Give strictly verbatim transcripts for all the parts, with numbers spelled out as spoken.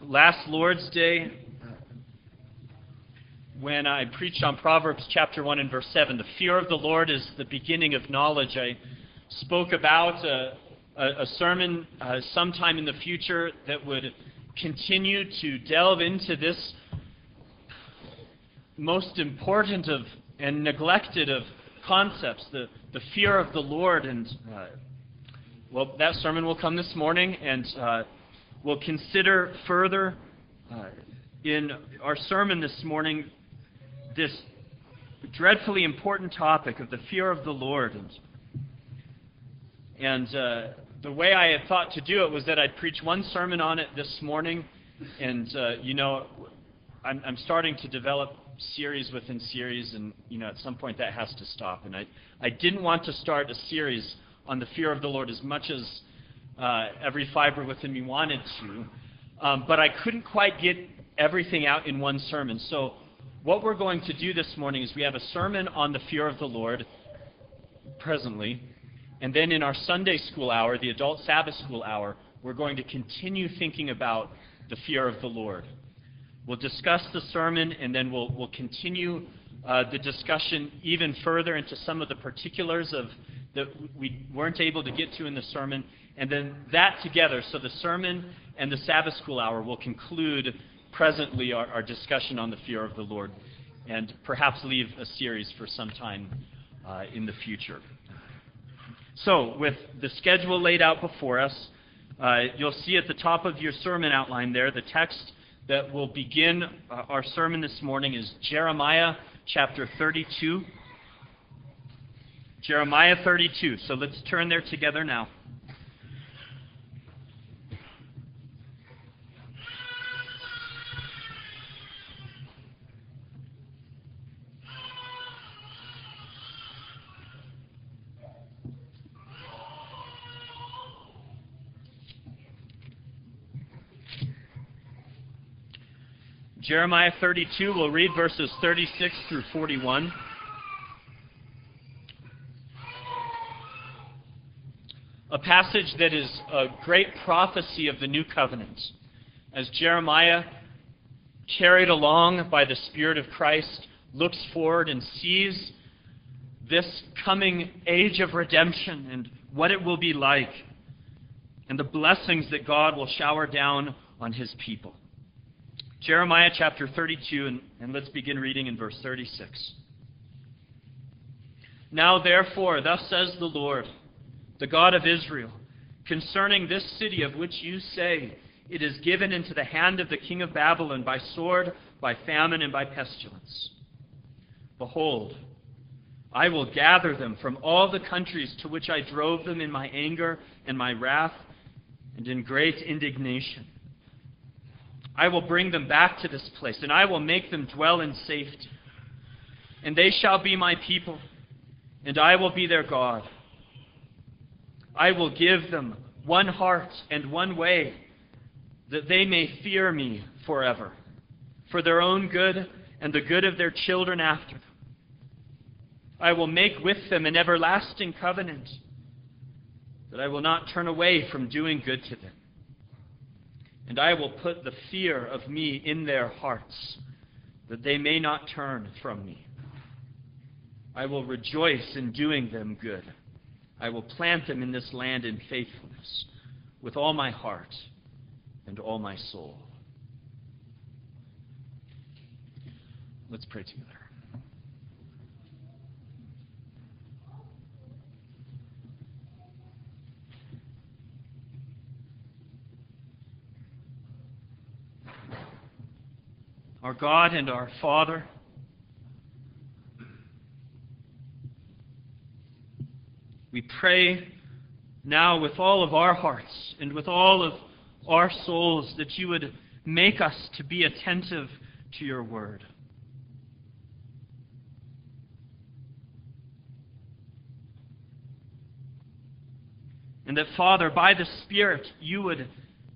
last Lord's Day, when I preached on Proverbs chapter one and verse seven, the fear of the Lord is the beginning of knowledge, I spoke about a, a, a sermon uh, sometime in the future that would continue to delve into this most important of and neglected of concepts, the, the fear of the Lord. And uh, well, that sermon will come this morning, and uh, we'll consider further uh, in our sermon this morning this dreadfully important topic of the fear of the Lord. And, and uh, the way I had thought to do it was that I'd preach one sermon on it this morning, and uh, you know, I'm, I'm starting to develop series within series, and you know, at some point that has to stop. And I, I didn't want to start a series on the fear of the Lord as much as uh, every fiber within me wanted to, um, but I couldn't quite get everything out in one sermon. So what we're going to do this morning is we have a sermon on the fear of the Lord presently, and then in our Sunday school hour, the adult Sabbath school hour, we're going to continue thinking about the fear of the Lord. We'll discuss the sermon, and then we'll, we'll continue uh, the discussion even further into some of the particulars of that we weren't able to get to in the sermon, and then that together, so the sermon and the Sabbath school hour will conclude presently our, our discussion on the fear of the Lord, and perhaps leave a series for some time uh, in the future. So, with the schedule laid out before us, uh, you'll see at the top of your sermon outline there, the text that will begin uh, our sermon this morning is Jeremiah chapter thirty-two. Jeremiah thirty-two. So let's turn there together now. Jeremiah thirty-two, we'll read verses thirty-six through forty-one. A passage that is a great prophecy of the new covenant. As Jeremiah, carried along by the Spirit of Christ, looks forward and sees this coming age of redemption and what it will be like, and the blessings that God will shower down on His people. Jeremiah chapter thirty-two, and, and let's begin reading in verse thirty-six. Now therefore, thus says the Lord, the God of Israel, concerning this city of which you say, it is given into the hand of the king of Babylon by sword, by famine, and by pestilence. Behold, I will gather them from all the countries to which I drove them in my anger and my wrath and in great indignation. I will bring them back to this place, and I will make them dwell in safety. And they shall be my people, and I will be their God. I will give them one heart and one way, that they may fear me forever, for their own good and the good of their children after them. I will make with them an everlasting covenant, that I will not turn away from doing good to them. And I will put the fear of me in their hearts, that they may not turn from me. I will rejoice in doing them good. I will plant them in this land in faithfulness, with all my heart and all my soul. Let's pray together. Our God and our Father, we pray now with all of our hearts and with all of our souls that you would make us to be attentive to your word. And that, Father, by the Spirit, you would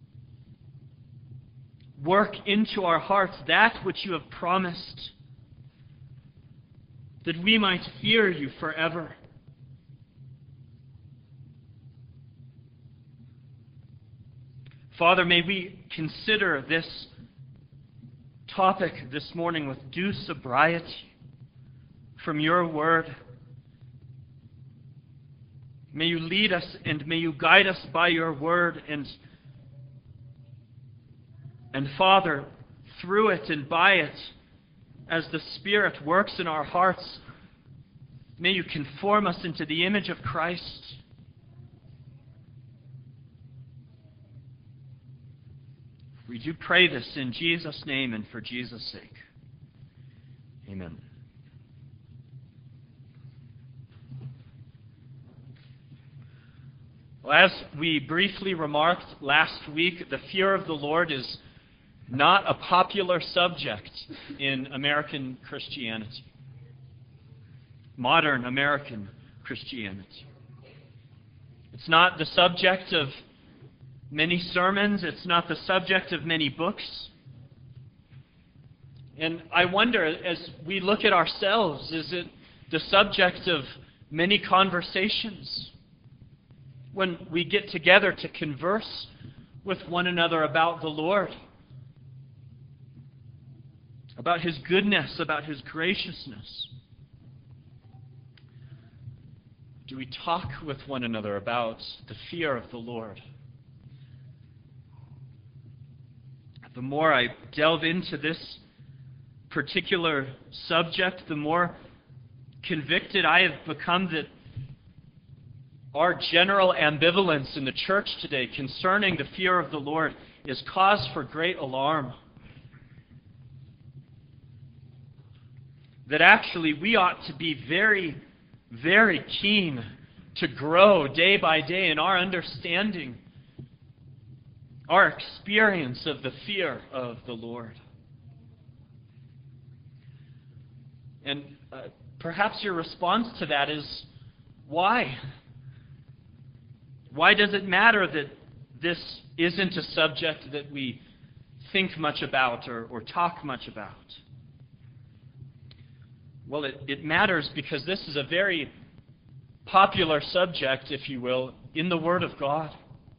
work into our hearts that which you have promised, that we might fear you forever. Father, may we consider this topic this morning with due sobriety from your word. May you lead us and may you guide us by your word. And, and Father, through it and by it, as the Spirit works in our hearts, may you conform us into the image of Christ. We do pray this in Jesus' name and for Jesus' sake. Amen. Well, as we briefly remarked last week, the fear of the Lord is not a popular subject in American Christianity, modern American Christianity. It's not the subject of many sermons. It's not the subject of many books. And I wonder, as we look at ourselves, is it the subject of many conversations? When we get together to converse with one another about the Lord, about His goodness, about His graciousness. Do we talk with one another about the fear of the Lord? The more I delve into this particular subject, the more convicted I have become that our general ambivalence in the church today concerning the fear of the Lord is cause for great alarm. That actually we ought to be very, very keen to grow day by day in our understanding, our experience of the fear of the Lord. And uh, perhaps your response to that is, why? Why does it matter that this isn't a subject that we think much about or, or talk much about? Well, it, it matters because this is a very popular subject, if you will, in the Word of God.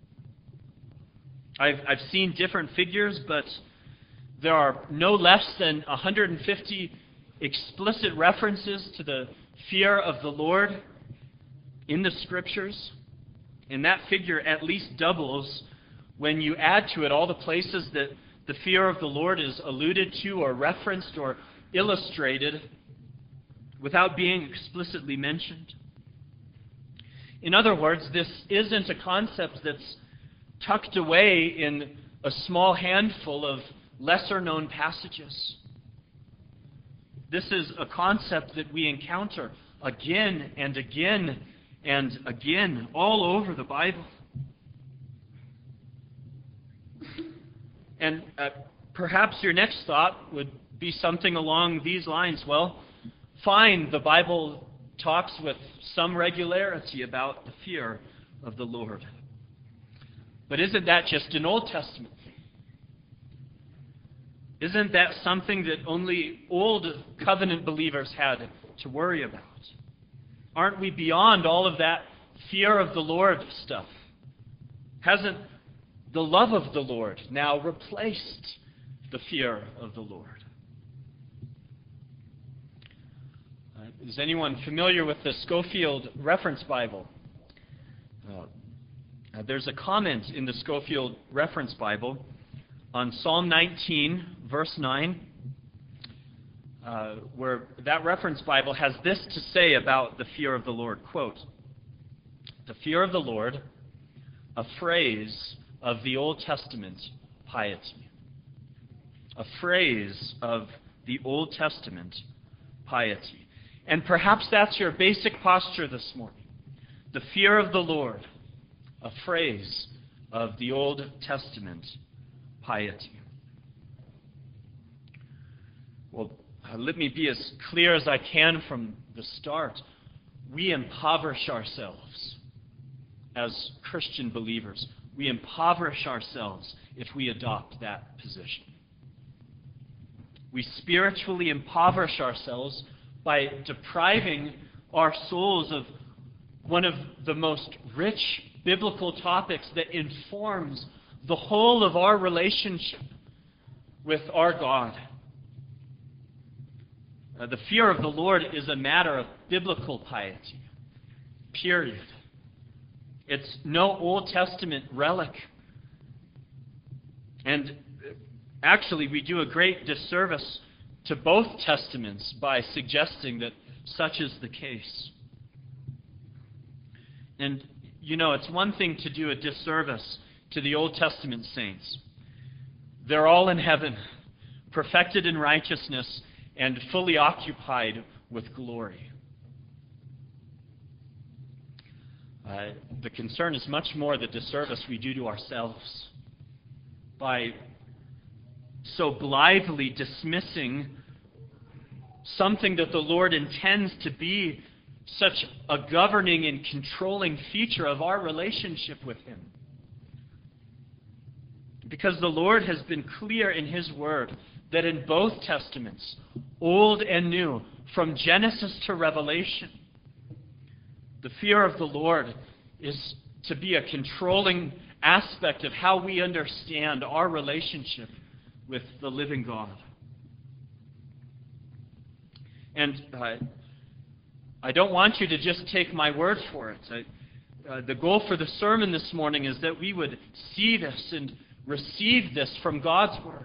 I've, I've seen different figures, but there are no less than one hundred fifty explicit references to the fear of the Lord in the Scriptures. And that figure at least doubles when you add to it all the places that the fear of the Lord is alluded to or referenced or illustrated without being explicitly mentioned. In other words, this isn't a concept that's tucked away in a small handful of lesser-known passages. This is a concept that we encounter again and again and again all over the Bible. And uh, perhaps your next thought would be something along these lines. Well, fine, the Bible talks with some regularity about the fear of the Lord. But isn't that just an Old Testament thing? Isn't that something that only Old Covenant believers had to worry about? Aren't we beyond all of that fear of the Lord stuff? Hasn't the love of the Lord now replaced the fear of the Lord? Uh, is anyone familiar with the Scofield Reference Bible? Uh, uh, there's a comment in the Scofield Reference Bible on Psalm nineteen, verse nine, uh, where that reference Bible has this to say about the fear of the Lord. Quote, "The fear of the Lord, a phrase of the Old Testament piety." A phrase of the Old Testament piety. And perhaps that's your basic posture this morning. The fear of the Lord, a phrase of the Old Testament piety. Well, uh, let me be as clear as I can from the start. We impoverish ourselves as Christian believers. We impoverish ourselves if we adopt that position. We spiritually impoverish ourselves by depriving our souls of one of the most rich biblical topics that informs the whole of our relationship with our God. Uh, the fear of the Lord is a matter of biblical piety. Period. It's no Old Testament relic. And actually, we do a great disservice to both Testaments by suggesting that such is the case. And, you know, it's one thing to do a disservice to the Old Testament saints. They're all in heaven, perfected in righteousness, and fully occupied with glory. Uh, the concern is much more the disservice we do to ourselves by so blithely dismissing something that the Lord intends to be such a governing and controlling feature of our relationship with Him. Because the Lord has been clear in His Word that in both Testaments, Old and New, from Genesis to Revelation, the fear of the Lord is to be a controlling aspect of how we understand our relationship with the living God. And uh, I don't want you to just take my word for it. I, uh, the goal for the sermon this morning is that we would see this and receive this from God's Word.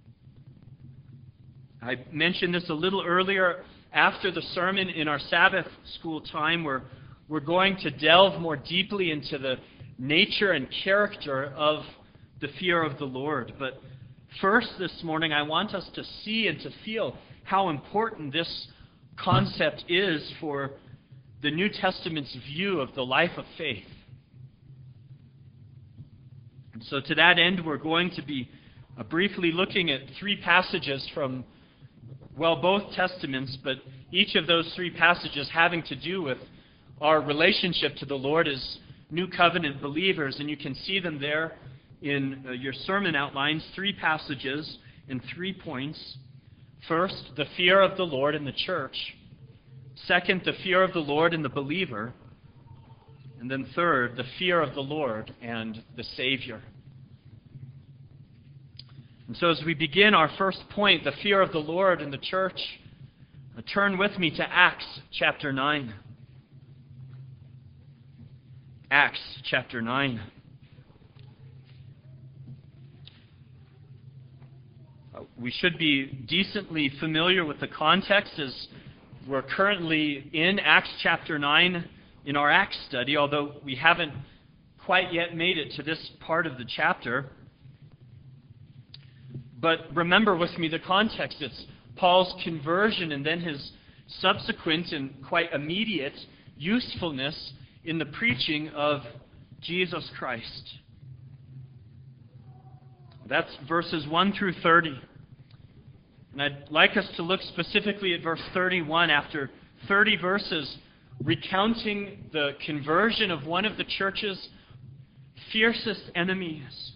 I mentioned this a little earlier. After the sermon in our Sabbath school time, we're, we're going to delve more deeply into the nature and character of the fear of the Lord. But first this morning, I want us to see and to feel how important this concept is for the New Testament's view of the life of faith. And so to that end, we're going to be uh, briefly looking at three passages from, well, both Testaments, but each of those three passages having to do with our relationship to the Lord as New Covenant believers. And you can see them there in uh, your sermon outlines, three passages and three points. First, the fear of the Lord in the church. Second, the fear of the Lord in the believer. And then third, the fear of the Lord and the Savior. And so as we begin our first point, the fear of the Lord in the church, uh, turn with me to Acts chapter nine. Acts chapter nine. Uh, we should be decently familiar with the context as we're currently in Acts chapter nine in our Acts study, although we haven't quite yet made it to this part of the chapter. But remember with me the context. It's Paul's conversion and then his subsequent and quite immediate usefulness in the preaching of Jesus Christ. That's verses one through thirty. And I'd like us to look specifically at verse thirty-one after thirty verses recounting the conversion of one of the church's fiercest enemies.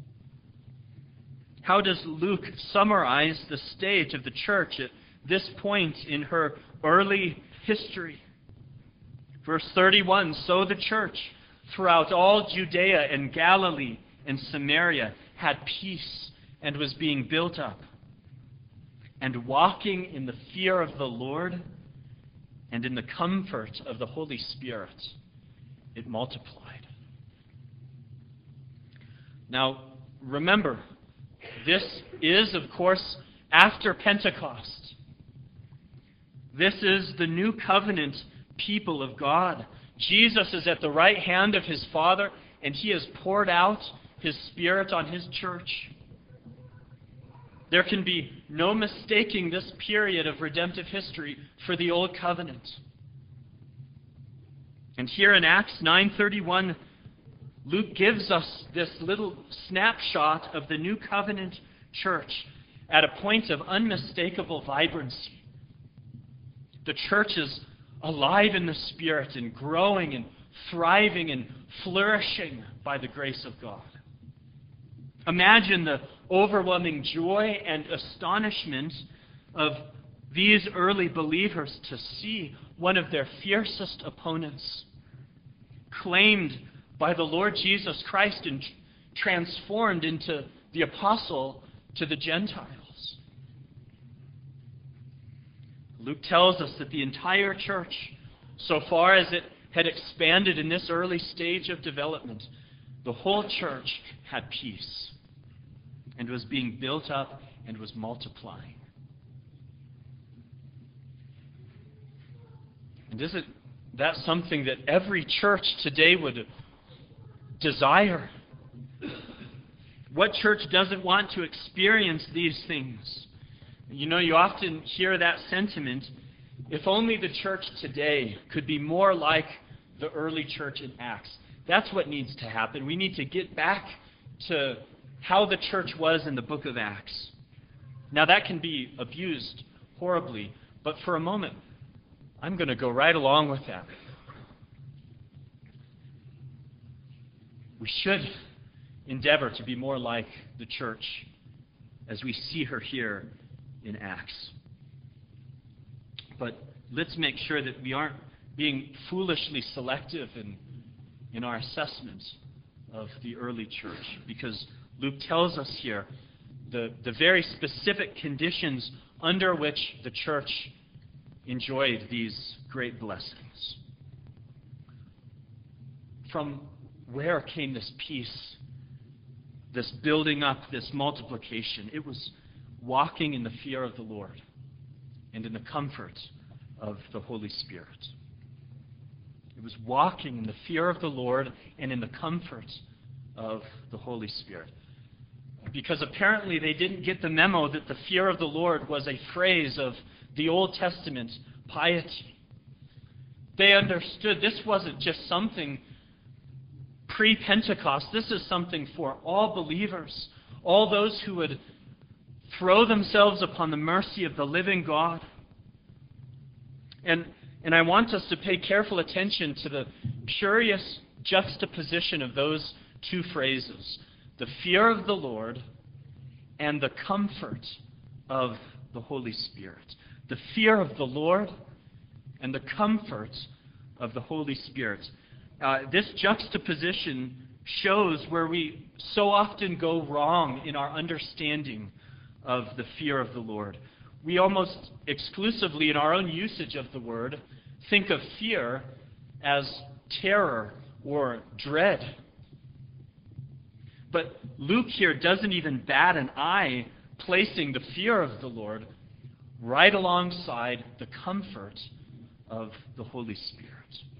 How does Luke summarize the state of the church at this point in her early history? Verse thirty-one, so the church throughout all Judea and Galilee and Samaria had peace and was being built up, and walking in the fear of the Lord and in the comfort of the Holy Spirit, it multiplied. Now, remember, this is, of course, after Pentecost. This is the new covenant people of God. Jesus is at the right hand of His Father, and He has poured out His Spirit on His church. There can be no mistaking this period of redemptive history for the Old Covenant. And here in Acts nine thirty-one, Luke gives us this little snapshot of the New Covenant church at a point of unmistakable vibrancy. The church is alive in the Spirit and growing and thriving and flourishing by the grace of God. Imagine the overwhelming joy and astonishment of these early believers to see one of their fiercest opponents claimed by the Lord Jesus Christ and transformed into the apostle to the Gentiles. Luke tells us that the entire church, so far as it had expanded in this early stage of development, the whole church had peace and was being built up and was multiplying. And isn't that something that every church today would desire? What church doesn't want to experience these things? You know, you often hear that sentiment, if only the church today could be more like the early church in Acts. That's what needs to happen. We need to get back to how the church was in the book of Acts. Now, that can be abused horribly, but for a moment, I'm going to go right along with that. We should endeavor to be more like the church as we see her here in Acts. But let's make sure that we aren't being foolishly selective in, in our assessment of the early church, because Luke tells us here the, the very specific conditions under which the church enjoyed these great blessings. From where came this peace, this building up, this multiplication? It was walking in the fear of the Lord and in the comfort of the Holy Spirit. It was walking in the fear of the Lord and in the comfort of the Holy Spirit. Because apparently they didn't get the memo that the fear of the Lord was a phrase of the Old Testament piety. They understood this wasn't just something pre-Pentecost. This is something for all believers, all those who would throw themselves upon the mercy of the living God. And, and I want us to pay careful attention to the curious juxtaposition of those two phrases, the fear of the Lord and the comfort of the Holy Spirit. The fear of the Lord and the comfort of the Holy Spirit. Uh, this juxtaposition shows where we so often go wrong in our understanding of the fear of the Lord. We almost exclusively, in our own usage of the word, think of fear as terror or dread. But Luke here doesn't even bat an eye placing the fear of the Lord right alongside the comfort of the Holy Spirit.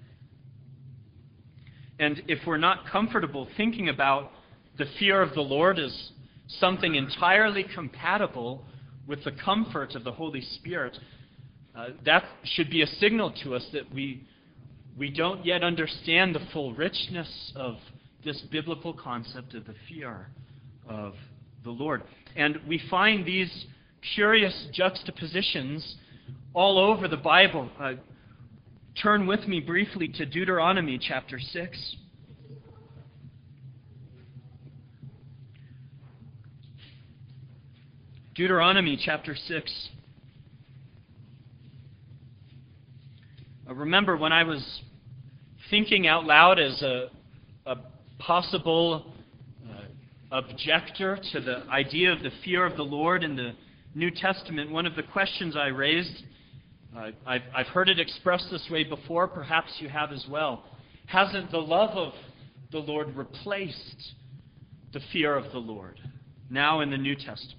And if we're not comfortable thinking about the fear of the Lord as something entirely compatible with the comfort of the Holy Spirit, uh, that should be a signal to us that we, we don't yet understand the full richness of this biblical concept of the fear of the Lord. And we find these curious juxtapositions all over the Bible. Uh, turn with me briefly to Deuteronomy chapter six. Deuteronomy chapter six. Uh, remember when I was thinking out loud as a, a possible uh, objector to the idea of the fear of the Lord in the New Testament, one of the questions I raised, uh, I've, I've heard it expressed this way before, perhaps you have as well. Hasn't the love of the Lord replaced the fear of the Lord now in the New Testament?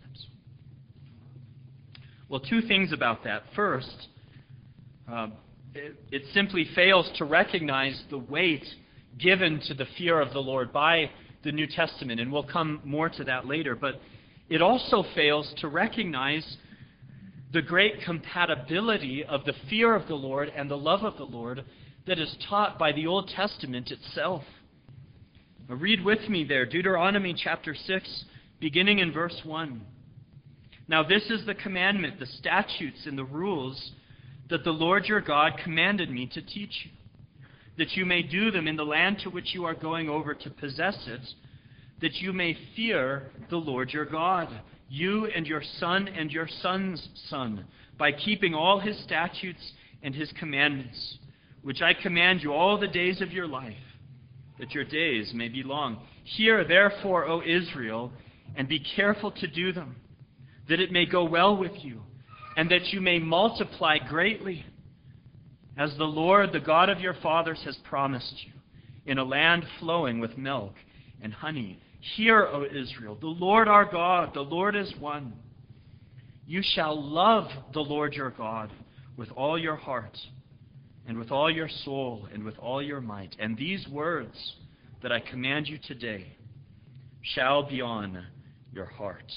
Well, two things about that. First, uh, it, it simply fails to recognize the weight given to the fear of the Lord by the New Testament, and we'll come more to that later. But it also fails to recognize the great compatibility of the fear of the Lord and the love of the Lord that is taught by the Old Testament itself. Now, read with me there, Deuteronomy chapter six, beginning in verse one. Now this is the commandment, the statutes and the rules that the Lord your God commanded me to teach you, that you may do them in the land to which you are going over to possess it, that you may fear the Lord your God, you and your son and your son's son, by keeping all his statutes and his commandments, which I command you all the days of your life, that your days may be long. Hear therefore, O Israel, and be careful to do them, that it may go well with you, and that you may multiply greatly, as the Lord, the God of your fathers, has promised you, in a land flowing with milk and honey. Hear, O Israel, the Lord our God, the Lord is one. You shall love the Lord your God with all your heart, and with all your soul, and with all your might. And these words that I command you today shall be on your heart.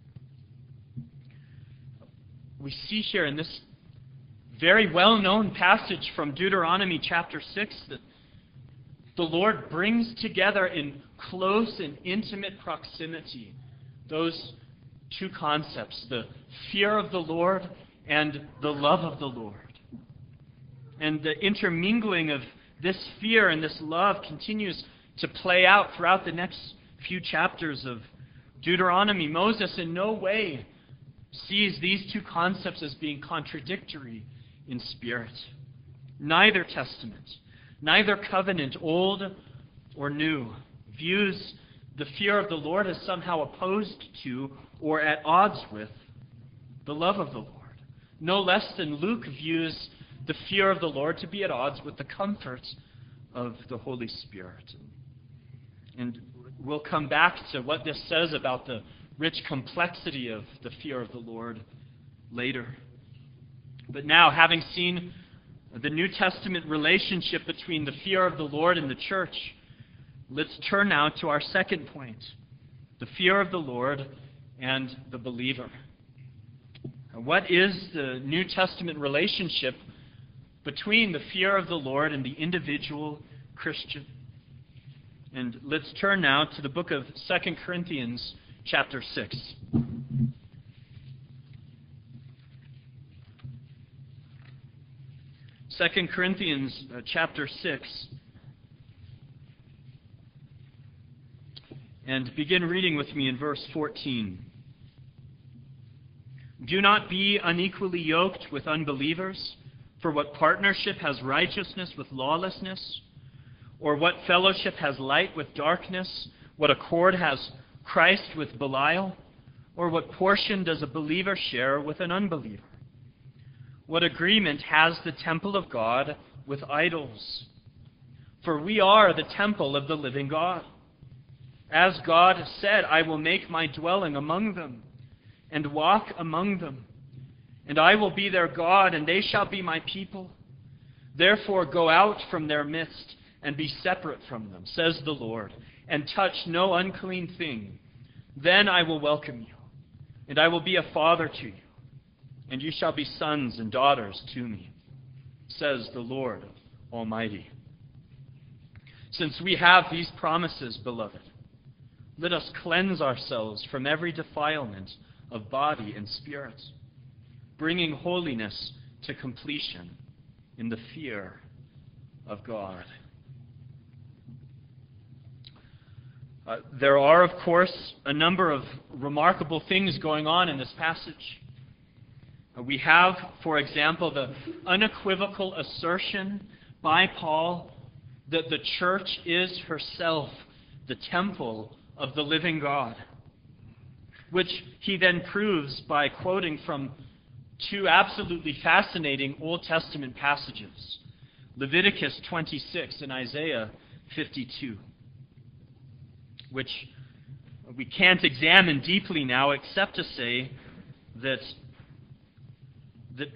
We see here in this very well-known passage from Deuteronomy chapter six that the Lord brings together in close and intimate proximity those two concepts, the fear of the Lord and the love of the Lord. And the intermingling of this fear and this love continues to play out throughout the next few chapters of Deuteronomy. Moses in no way sees these two concepts as being contradictory in spirit. Neither testament, neither covenant, old or new, views the fear of the Lord as somehow opposed to or at odds with the love of the Lord. No less than Luke views the fear of the Lord to be at odds with the comfort of the Holy Spirit. And we'll come back to what this says about the rich complexity of the fear of the Lord later. But now, having seen the New Testament relationship between the fear of the Lord and the church, let's turn now to our second point, the fear of the Lord and the believer. What is the New Testament relationship between the fear of the Lord and the individual Christian? And let's turn now to the book of Second Corinthians chapter six. Second Corinthians uh, chapter six. And begin reading with me in verse fourteen. Do not be unequally yoked with unbelievers, for what partnership has righteousness with lawlessness? Or what fellowship has light with darkness? What accord has Christ with Belial? Or what portion does a believer share with an unbeliever? What agreement has the temple of God with idols? For we are the temple of the living God. As God said, I will make my dwelling among them, and walk among them, and I will be their God, and they shall be my people. Therefore go out from their midst, and be separate from them, says the Lord, and touch no unclean thing. Then I will welcome you, and I will be a father to you, and you shall be sons and daughters to me, says the Lord Almighty. Since we have these promises, beloved, let us cleanse ourselves from every defilement of body and spirit, bringing holiness to completion in the fear of God. Uh, there are, of course, a number of remarkable things going on in this passage. Uh, we have, for example, the unequivocal assertion by Paul that the church is herself the temple of the living God, which he then proves by quoting from two absolutely fascinating Old Testament passages, Leviticus twenty-six and Isaiah fifty-two, which we can't examine deeply now except to say that, that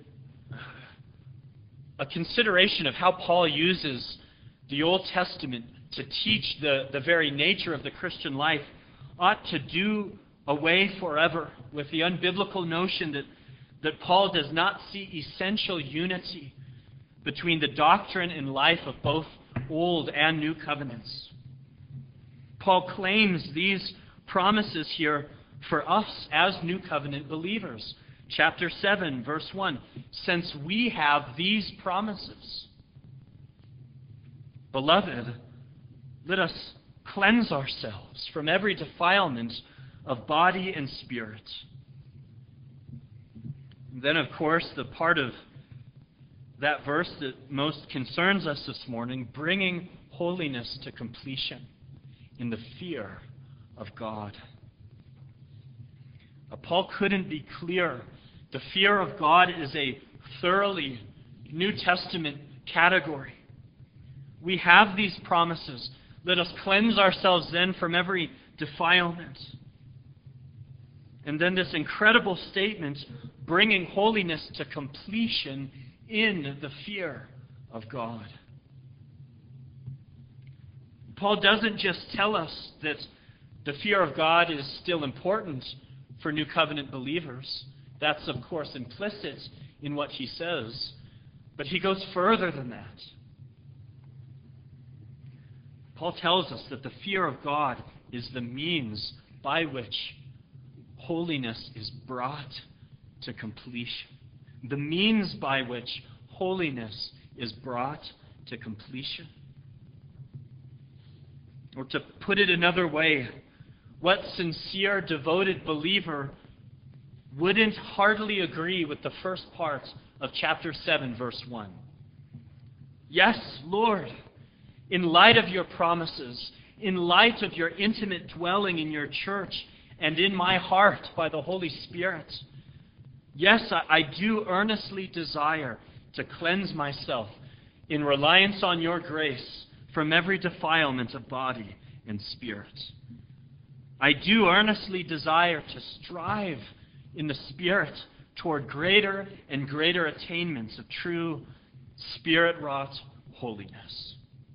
a consideration of how Paul uses the Old Testament to teach the, the very nature of the Christian life ought to do away forever with the unbiblical notion that, that Paul does not see essential unity between the doctrine and life of both Old and New Covenants. Paul claims these promises here for us as New Covenant believers. Chapter seven, verse one, since we have these promises, beloved, let us cleanse ourselves from every defilement of body and spirit. And then, of course, the part of that verse that most concerns us this morning, bringing holiness to completion in the fear of God. Uh, Paul couldn't be clearer. The fear of God is a thoroughly New Testament category. We have these promises. Let us cleanse ourselves then from every defilement. And then this incredible statement, bringing holiness to completion in the fear of God. Paul doesn't just tell us that the fear of God is still important for New Covenant believers. That's, of course, implicit in what he says. But he goes further than that. Paul tells us that the fear of God is the means by which holiness is brought to completion. The means by which holiness is brought to completion. Or to put it another way, what sincere, devoted believer wouldn't heartily agree with the first part of chapter seven, verse one? Yes, Lord, in light of your promises, in light of your intimate dwelling in your church and in my heart by the Holy Spirit, yes, I, I do earnestly desire to cleanse myself in reliance on your grace from every defilement of body and spirit. I do earnestly desire to strive in the Spirit toward greater and greater attainments of true Spirit-wrought holiness.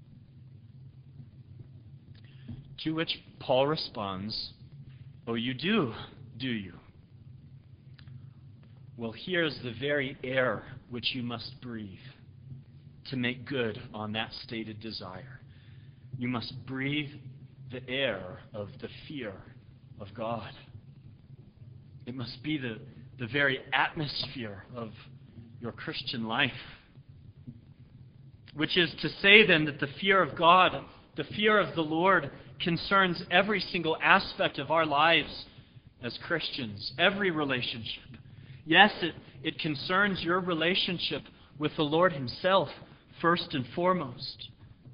To which Paul responds, "Oh, you do, do you? Well, here's the very air which you must breathe to make good on that stated desire. You must breathe the air of the fear of God. It must be the, the very atmosphere of your Christian life. Which is to say then that the fear of God, the fear of the Lord, concerns every single aspect of our lives as Christians, every relationship. Yes, it, it concerns your relationship with the Lord Himself, first and foremost.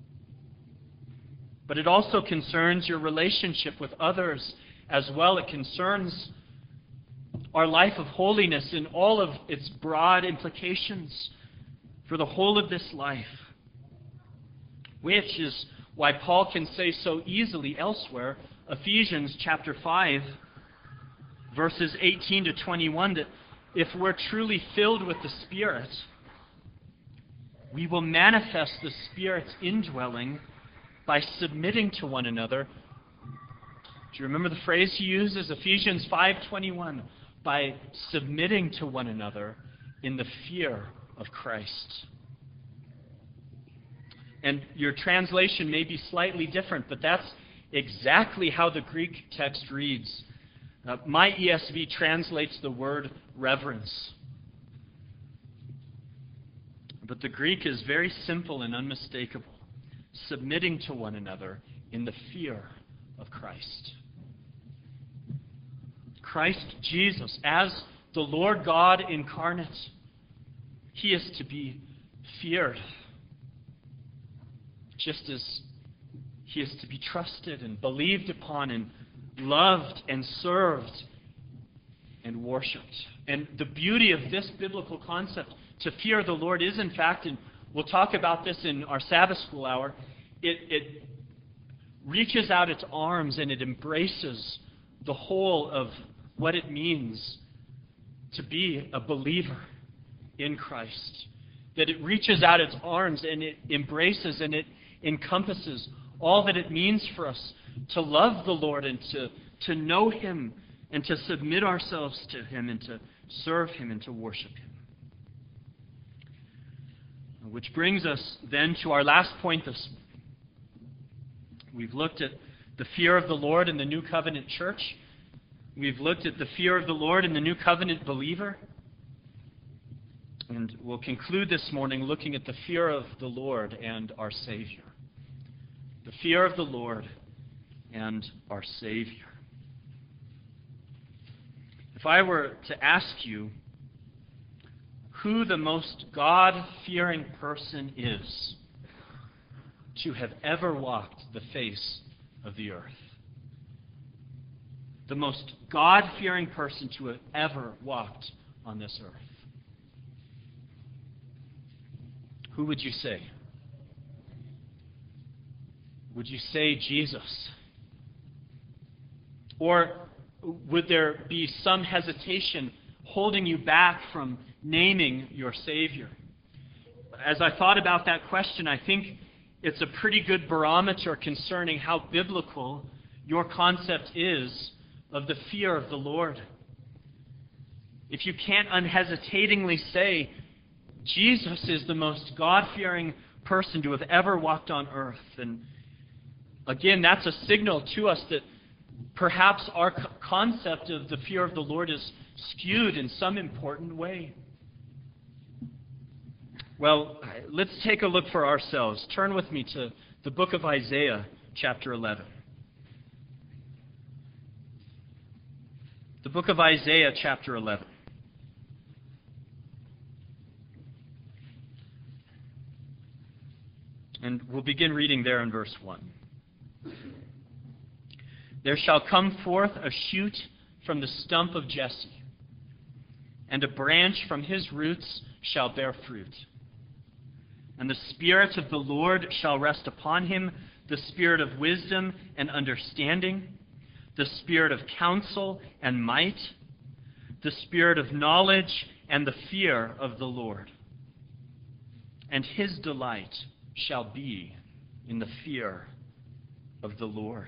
But it also concerns your relationship with others as well. It concerns our life of holiness in all of its broad implications for the whole of this life. Which is why Paul can say so easily elsewhere, Ephesians chapter five, verses eighteen to twenty-one, that if we're truly filled with the Spirit, we will manifest the Spirit's indwelling by submitting to one another. Do you remember the phrase he uses? Ephesians five twenty-one. By submitting to one another in the fear of Christ. And your translation may be slightly different, but that's exactly how the Greek text reads. Uh, my E S V translates the word reverence. But the Greek is very simple and unmistakable. Submitting to one another in the fear of Christ. Christ Jesus, as the Lord God incarnate, He is to be feared, just as He is to be trusted and believed upon and loved and served and worshipped. And the beauty of this biblical concept, to fear the Lord, is in fact, and we'll talk about this in our Sabbath school hour, it, it reaches out its arms and it embraces the whole of what it means to be a believer in Christ. That it reaches out its arms and it embraces and it encompasses all that it means for us to love the Lord and to, to know Him and to submit ourselves to Him and to serve Him and to worship Him. Which brings us then to our last point this morning. We've looked at the fear of the Lord in the New Covenant church. We've looked at the fear of the Lord in the New Covenant believer. And we'll conclude this morning looking at the fear of the Lord and our Savior. The fear of the Lord and our Savior. If I were to ask you who the most God-fearing person is, to have ever walked the face of the earth. The most God-fearing person to have ever walked on this earth. Who would you say? Would you say Jesus? Or would there be some hesitation holding you back from naming your Savior? As I thought about that question, I think it's a pretty good barometer concerning how biblical your concept is of the fear of the Lord. If you can't unhesitatingly say, Jesus is the most God-fearing person to have ever walked on earth, then again, that's a signal to us that perhaps our concept of the fear of the Lord is skewed in some important way. Well, let's take a look for ourselves. Turn with me to the book of Isaiah, chapter eleven. The book of Isaiah, chapter eleven. And we'll begin reading there in verse one. There shall come forth a shoot from the stump of Jesse, and a branch from his roots shall bear fruit. And the Spirit of the Lord shall rest upon him, the Spirit of wisdom and understanding, the Spirit of counsel and might, the Spirit of knowledge and the fear of the Lord. And his delight shall be in the fear of the Lord.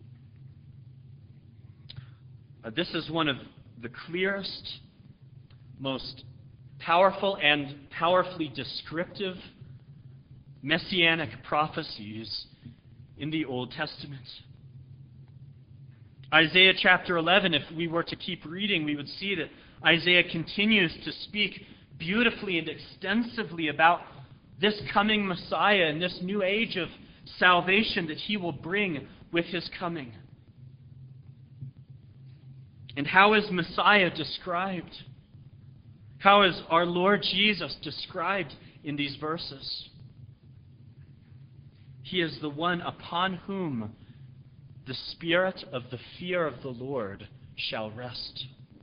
Uh, this is one of the clearest, most powerful and powerfully descriptive messianic prophecies in the Old Testament. Isaiah chapter eleven, if we were to keep reading, we would see that Isaiah continues to speak beautifully and extensively about this coming Messiah and this new age of salvation that he will bring with his coming. And how is Messiah described? How is our Lord Jesus described in these verses? He is the one upon whom the spirit of the fear of the Lord shall rest.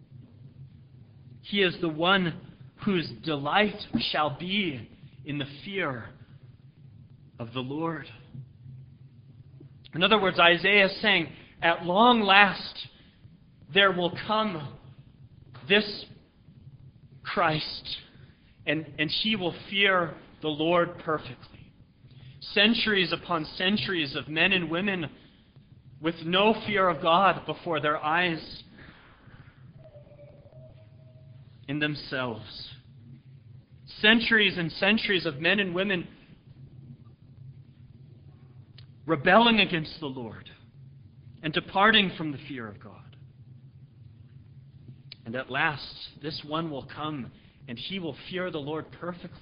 He is the one whose delight shall be in the fear of the Lord. In other words, Isaiah is saying, at long last, there will come this Christ, and, and he will fear the Lord perfectly. Centuries upon centuries of men and women with no fear of God before their eyes in themselves. Centuries and centuries of men and women rebelling against the Lord and departing from the fear of God. And at last, this one will come, and he will fear the Lord perfectly.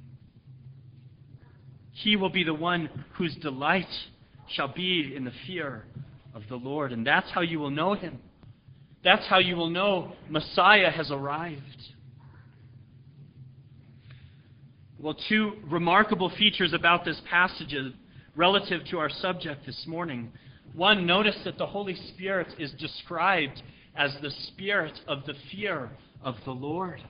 He will be the one whose delight shall be in the fear of the Lord. And that's how you will know him. That's how you will know Messiah has arrived. Well, two remarkable features about this passage relative to our subject this morning. One, notice that the Holy Spirit is described as the spirit of the fear of the Lord.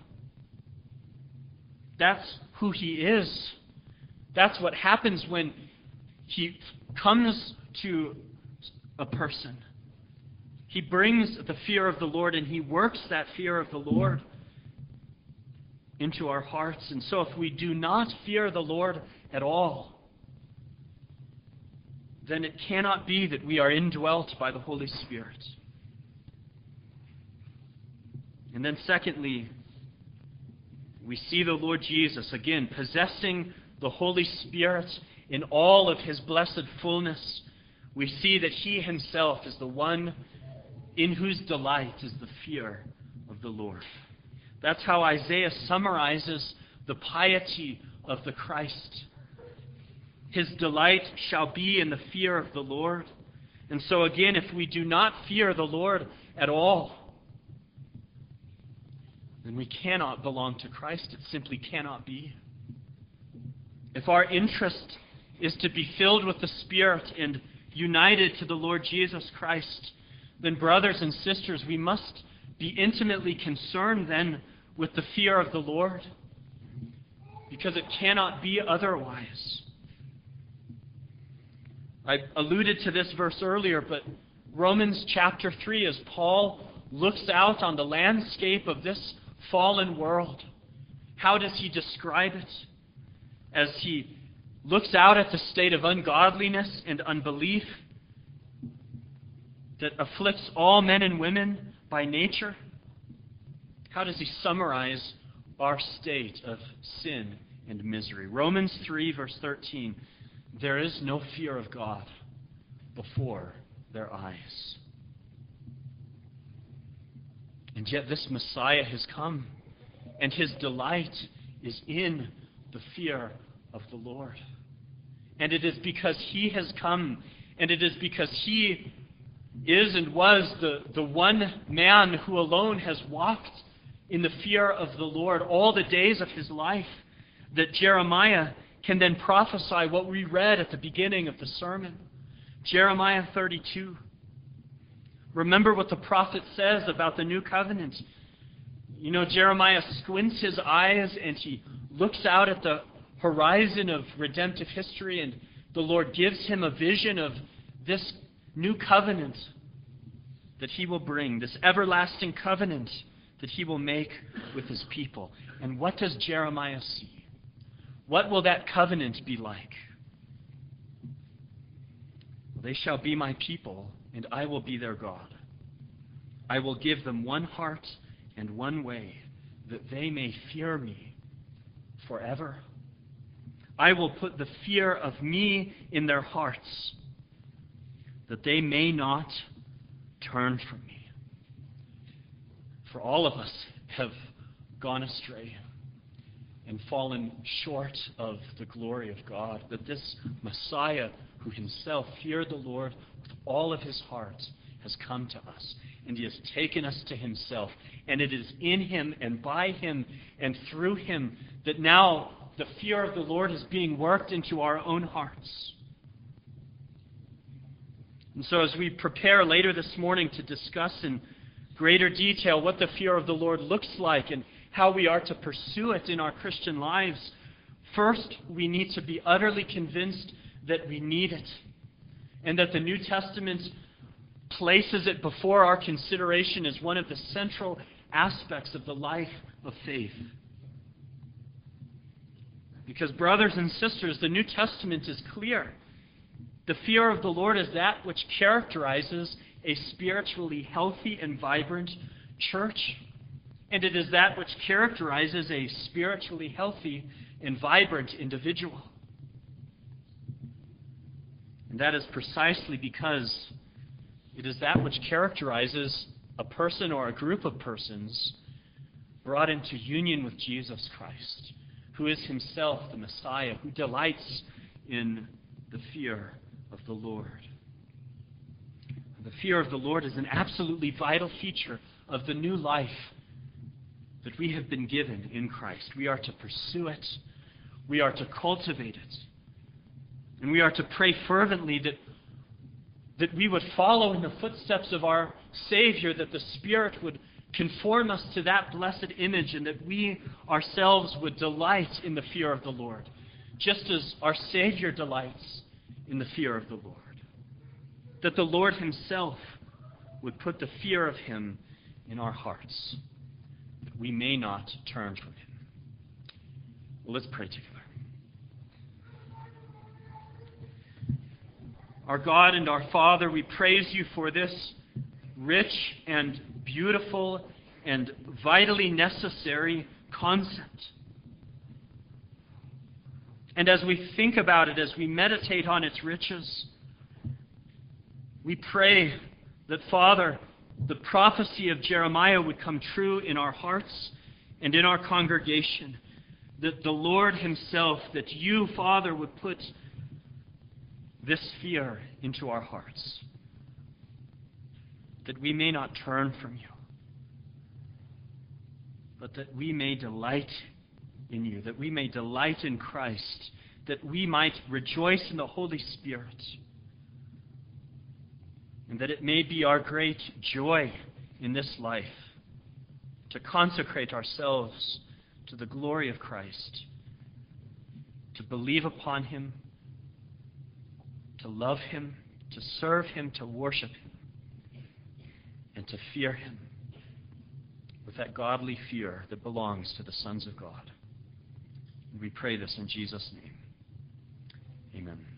That's who he is. That's what happens when he comes to a person. He brings the fear of the Lord, and he works that fear of the Lord into our hearts. And so if we do not fear the Lord at all, then it cannot be that we are indwelt by the Holy Spirit. And then secondly, we see the Lord Jesus, again, possessing the Holy Spirit in all of his blessed fullness. We see that he himself is the one in whose delight is the fear of the Lord. That's how Isaiah summarizes the piety of the Christ. His delight shall be in the fear of the Lord. And so again, if we do not fear the Lord at all, then we cannot belong to Christ. It simply cannot be. If our interest is to be filled with the Spirit and united to the Lord Jesus Christ, then brothers and sisters, we must be intimately concerned then with the fear of the Lord, because it cannot be otherwise. I alluded to this verse earlier, but Romans chapter three, as Paul looks out on the landscape of this fallen world, how does he describe it? As he looks out at the state of ungodliness and unbelief that afflicts all men and women by nature, how does he summarize our state of sin and misery? Romans three, verse thirteen, there is no fear of God before their eyes. And yet this Messiah has come, and his delight is in the fear of the Lord. And it is because he has come, and it is because he is and was the, the one man who alone has walked in the fear of the Lord all the days of his life, that Jeremiah can then prophesy what we read at the beginning of the sermon. Jeremiah thirty-two. Remember what the prophet says about the new covenant. You know, Jeremiah squints his eyes and he looks out at the horizon of redemptive history, and the Lord gives him a vision of this new covenant that he will bring, this everlasting covenant that he will make with his people. And what does Jeremiah see? What will that covenant be like? They shall be my people, and I will be their God. I will give them one heart and one way, that they may fear me forever. I will put the fear of me in their hearts, that they may not turn from me. For all of us have gone astray and fallen short of the glory of God, that this Messiah, who himself feared the Lord with all of his heart, has come to us, and he has taken us to himself. And it is in him and by him and through him that now the fear of the Lord is being worked into our own hearts. And so as we prepare later this morning to discuss in greater detail what the fear of the Lord looks like and how we are to pursue it in our Christian lives, first we need to be utterly convinced that we need it, and that the New Testament places it before our consideration as one of the central aspects of the life of faith. Because, brothers and sisters, the New Testament is clear. The fear of the Lord is that which characterizes a spiritually healthy and vibrant church. And it is that which characterizes a spiritually healthy and vibrant individual. And that is precisely because it is that which characterizes a person or a group of persons brought into union with Jesus Christ, who is himself the Messiah, who delights in the fear of the Lord. The fear of the Lord is an absolutely vital feature of the new life that we have been given in Christ. We are to pursue it. We are to cultivate it. And we are to pray fervently that, that we would follow in the footsteps of our Savior, that the Spirit would conform us to that blessed image, and that we ourselves would delight in the fear of the Lord, just as our Savior delights in the fear of the Lord. That the Lord himself would put the fear of him in our hearts, that we may not turn from him. Well, let's pray together. Our God and our Father, we praise you for this rich and beautiful and vitally necessary concept. And as we think about it, as we meditate on its riches, we pray that, Father, the prophecy of Jeremiah would come true in our hearts and in our congregation, that the Lord himself, that you, Father, would put this fear into our hearts, that we may not turn from you, but that we may delight in you, that we may delight in Christ, that we might rejoice in the Holy Spirit, and that it may be our great joy in this life to consecrate ourselves to the glory of Christ, to believe upon Him, to love Him, to serve Him, to worship Him, and to fear Him with that godly fear that belongs to the sons of God. And we pray this in Jesus' name. Amen.